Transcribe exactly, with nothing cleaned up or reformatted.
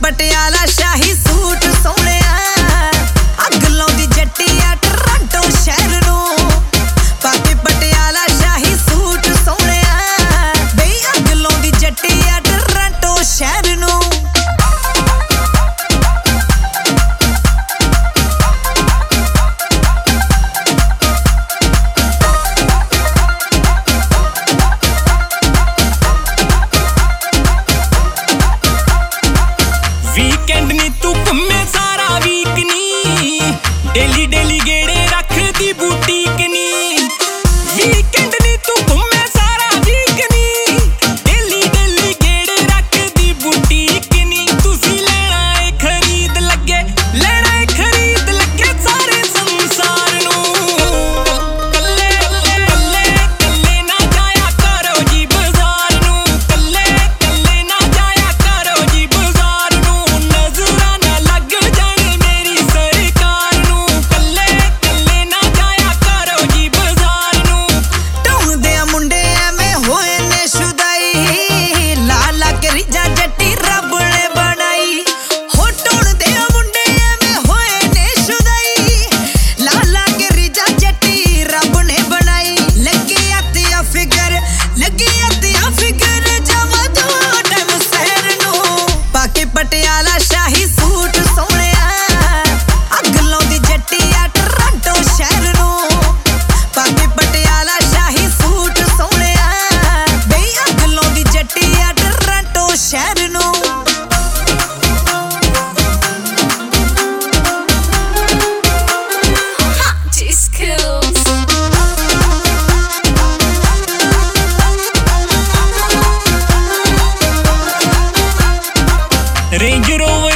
पटियाला शाही suit सोहणिया अग लाउंदी जट्टी आ Toronto शहर नूं पाके पटियाला शाही सूट सोहणिया बे अग लाउंदी जट्टी आ टोरंटो शहर नूं वीकेंड नी तू घूमे सारा वीक नी डेली डेली गेड़े रख दी बुटीक नी वीकेंड नी तू घूमे सारा वीक नी डेली डेली गेड़े रख दी बुटीक नी तुसी लेना है खरीद लगे लेना है खरीद लगे सारे संसार नू कल्ले कल्ले कल्ले ना जाया करो जी बाजार नू कल्ले कल्ले ना जाया करो जी बाजार नू नजरा ना लग जाने मेरी सरकार नू कल्ले कल्ले ना जाया करो जी बाजार नू ढूंढदे मुंडे एवें होए ने शुदाई ला ला के रिजा जट्टी रब ने बनाई हो ढूंढदे मुंडे एवें होए ने शुदाई ला ला के रिजा जट्टी रब ने बनाई लगी अतिया फिगर लगी अतिया फिगर जावा दो टाइम शहर नूं पाके पटियाला शाही सूट सोहणिया अग लाउंदी जट्टी आ टोरंटो शहर नूं पाके पटियाला शाही सूट सोहणिया बे अग लाउंदी जट्टी आ टोरंटो शहर नूं रेंज रोवर